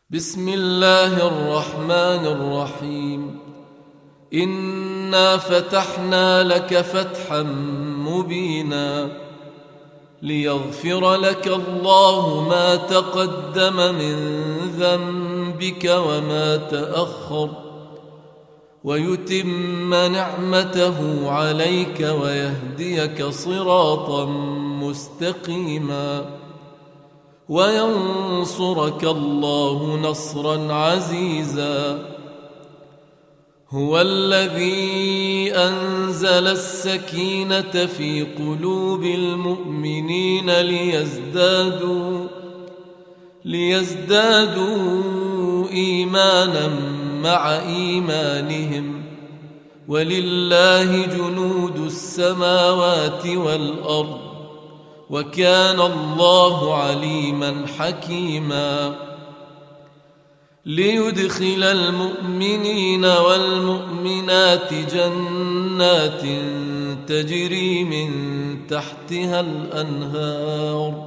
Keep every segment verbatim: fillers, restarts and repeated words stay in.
بسم الله الرحمن الرحيم. إنا فتحنا لك فتحا مبينا ليغفر لك الله ما تقدم من ذنبك وما تأخر ويتم نعمته عليك ويهديك صراطا مستقيما وينصرك الله نصرا عزيزا. هو الذي أنزل السكينة في قلوب المؤمنين ليزدادوا ليزدادوا إيمانا مع إيمانهم ولله جنود السماوات والأرض وكان الله عليما حكيما. ليدخل المؤمنين والمؤمنات جنات تجري من تحتها الأنهار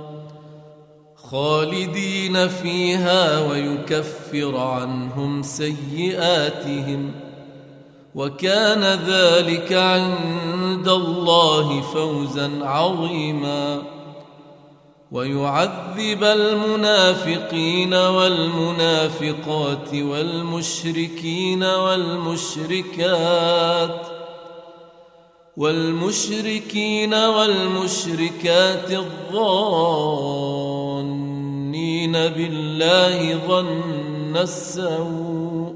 خالدين فيها ويكفر عنهم سيئاتهم وكان ذلك عند الله فوزا عظيما. ويعذب المنافقين والمنافقات والمشركين والمشركات والمشركين والمشركات الظانين بالله ظن السوء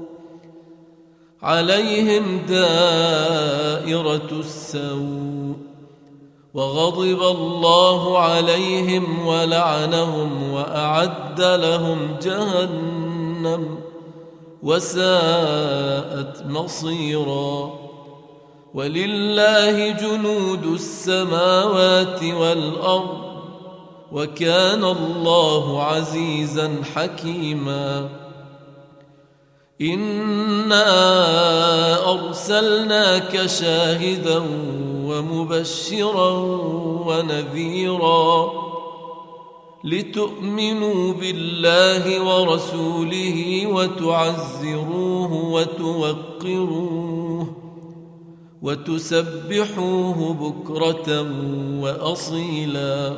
عليهم دائرة السوء وغضب الله عليهم ولعنهم وأعد لهم جهنم وساءت مصيرا. ولله جنود السماوات والأرض وكان الله عزيزا حكيما. إنا أرسلناك شاهدا ومبشرا ونذيرا لتؤمنوا بالله ورسوله وتعزروه وتوقروه وتسبحوه بكرة وأصيلا.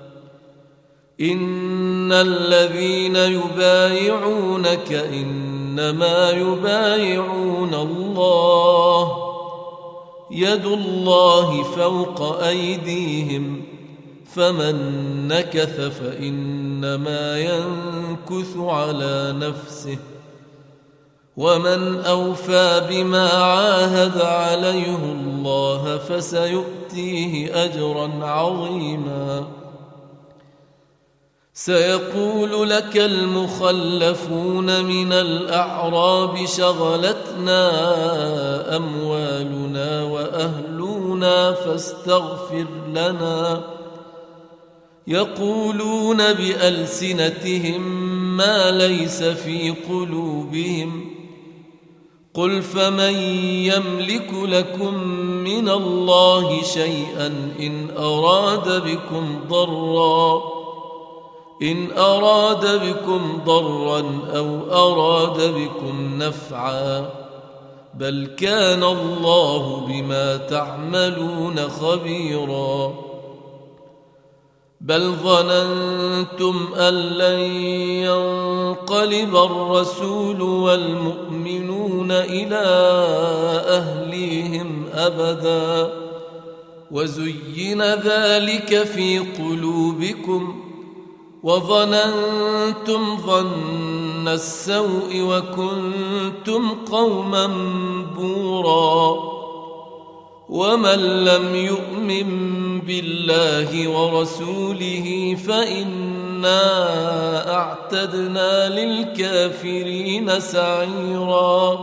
إن الذين يبايعونك إنما يبايعون الله يد الله فوق أيديهم فمن نكث فإنما ينكث على نفسه ومن أوفى بما عاهد عليه الله فسيؤتيه أجرا عظيما. سيقول لك المخلفون من الأعراب شغلتنا أموالنا وأهلنا فاستغفر لنا يقولون بألسنتهم ما ليس في قلوبهم قل فمن يملك لكم من الله شيئا إن أراد بكم ضرا إن أراد بكم ضرا أو أراد بكم نفعا بل كان الله بما تعملون خبيرا. بل ظننتم أن لن ينقلب الرسول والمؤمنون إلى أهليهم أبدا وزين ذلك في قلوبكم وظننتم ظن السوء وكنتم قوما بورا. ومن لم يؤمن بالله ورسوله فإنا أعتدنا للكافرين سعيرا.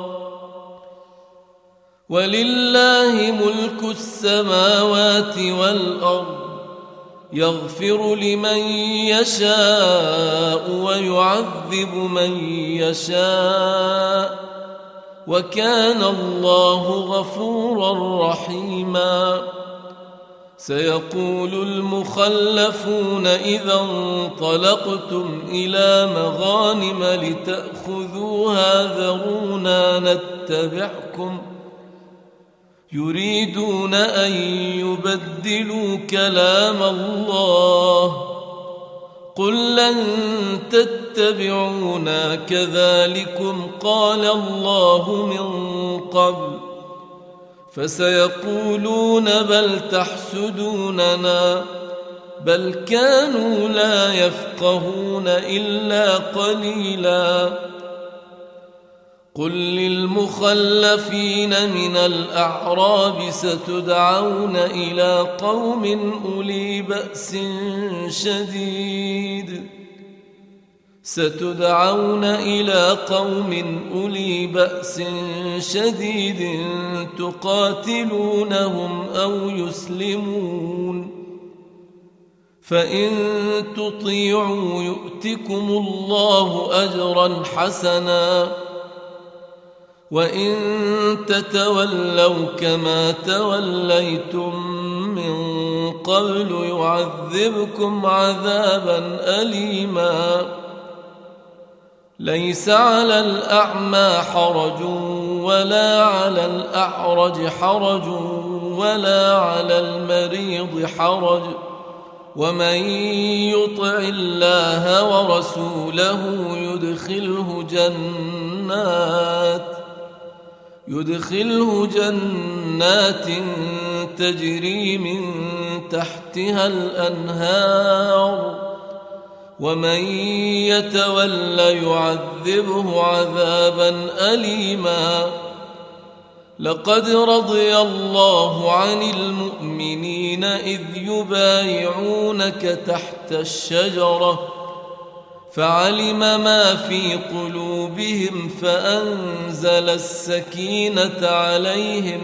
ولله ملك السماوات والأرض يغفر لمن يشاء ويعذب من يشاء وكان الله غفورا رحيما. سيقول المخلفون إذا انطلقتم إلى مغانم لتأخذوها ذرونا نتبعكم يريدون أن يبدلوا كلام الله قل لن تتبعونا كذلكم قال الله من قبل فسيقولون بل تحسدوننا بل كانوا لا يفقهون إلا قليلا قل للمخلفين من الأعراب ستدعون إلى قوم أولي بأس شديد ستدعون إلى قوم أولي بأس شديد تقاتلونهم أو يسلمون فإن تطيعوا يؤتكم الله أجرا حسنا وإن تتولوا كما توليتم من قبل يعذبكم عذابا أليما ليس على الأعمى حرج ولا على الأعرج حرج ولا على المريض حرج ومن يطع الله ورسوله يدخله جنات يدخله جنات تجري من تحتها الأنهار ومن يتولى يعذبه عذابا أليما لقد رضي الله عن المؤمنين إذ يبايعونك تحت الشجرة فعلم ما في قلوبهم فأنزل السكينة عليهم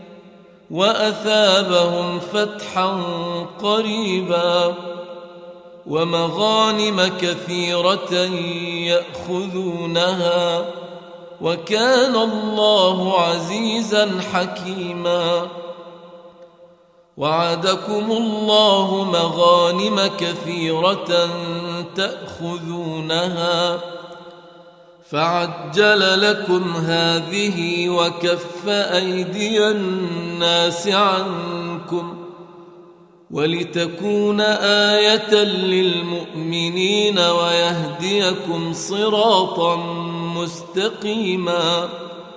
وأثابهم فتحا قريبا ومغانم كثيرة يأخذونها وكان الله عزيزا حكيما وعدكم الله مغانم كثيرة تأخذونها فعجل لكم هذه وكف أيدي الناس عنكم ولتكون آية للمؤمنين ويهديكم صراطا مستقيما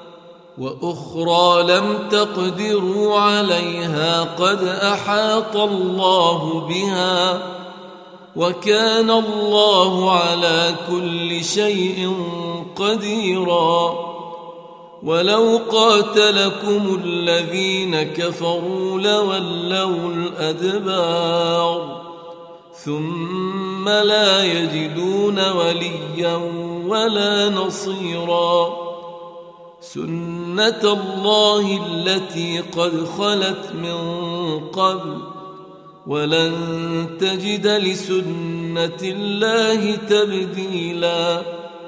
وأخرى لم تقدروا عليها قد أحاط الله بها وكان الله على كل شيء قديرا ولو قاتلكم الذين كفروا لولوا الأدبار ثم لا يجدون وليا ولا نصيرا سنة الله التي قد خلت من قبل ولن تجد لسنة الله تبديلا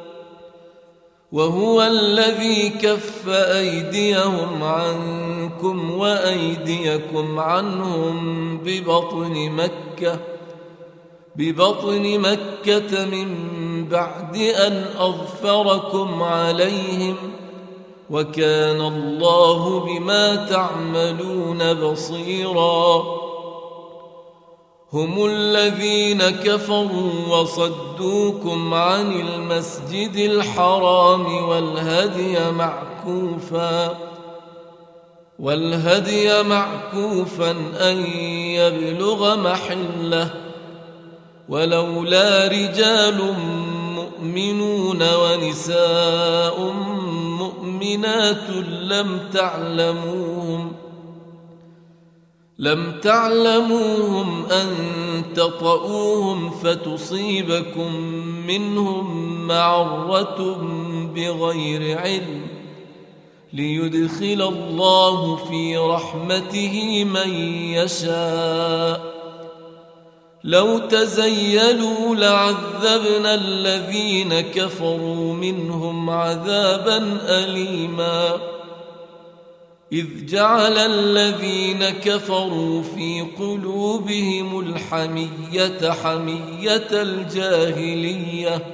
وهو الذي كف أيديهم عنكم وأيديكم عنهم ببطن مكة ببطن مكة من بعد أن أظفركم عليهم وكان الله بما تعملون بصيرا هم الذين كفروا وصدوكم عن المسجد الحرام والهدي معكوفا والهدي معكوفا أن يبلغ محله ولولا رجال مؤمنون ونساء مؤمنات لم تعلموهم لم تعلموهم أن تطؤوهم فتصيبكم منهم معرة بغير علم ليدخل الله في رحمته من يشاء لو تزيلوا لعذبنا الذين كفروا منهم عذابا أليما إذ جعل الذين كفروا في قلوبهم الحمية حمية الجاهلية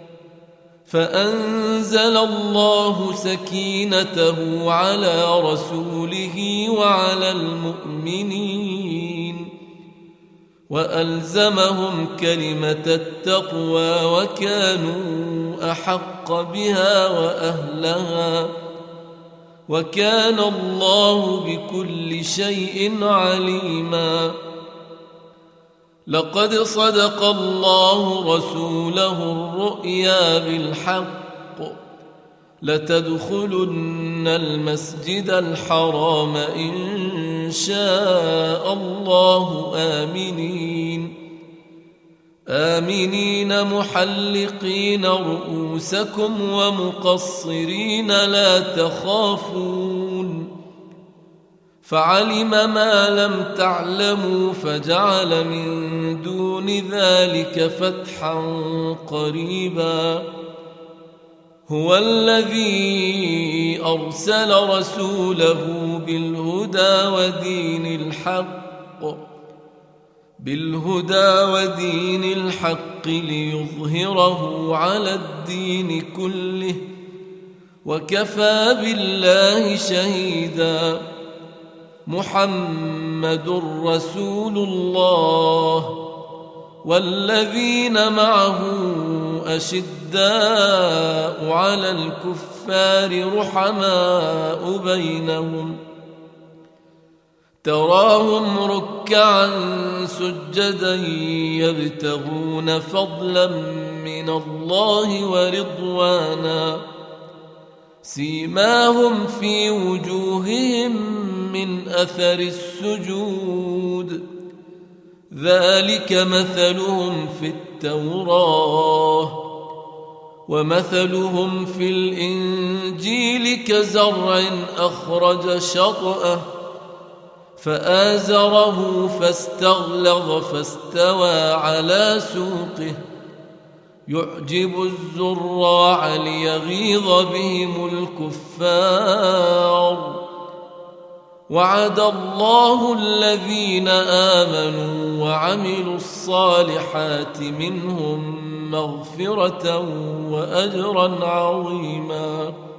فأنزل الله سكينته على رسوله وعلى المؤمنين وألزمهم كلمة التقوى وكانوا أحق بها وأهلها وكان الله بكل شيء عليما. لقد صدق الله رسوله الرؤيا بالحق لتدخلن المسجد الحرام إن شاء الله آمنين آمنين محلقين رؤوسكم ومقصرين لا تخافون فعلم ما لم تعلموا فجعل من دون ذلك فتحا قريبا. هو الذي أرسل رسوله بالهدى ودين الحق بالهدى ودين الحق ليظهره على الدين كله وكفى بالله شهيدا. محمد رسول الله والذين معه أشداء على الكفار رحماء بينهم تراهم ركعا سجدا يبتغون فضلا من الله ورضوانا سيماهم في وجوههم من أثر السجود ذلك مثلهم في التوراة ومثلهم في الإنجيل كزرع أخرج شطأه فآزره فاستغلظ فاستوى على سوقه يعجب الزراع ليغيظ بهم الكفار. وعد الله الذين آمنوا وعملوا الصالحات منهم مغفرة وأجرا عظيما.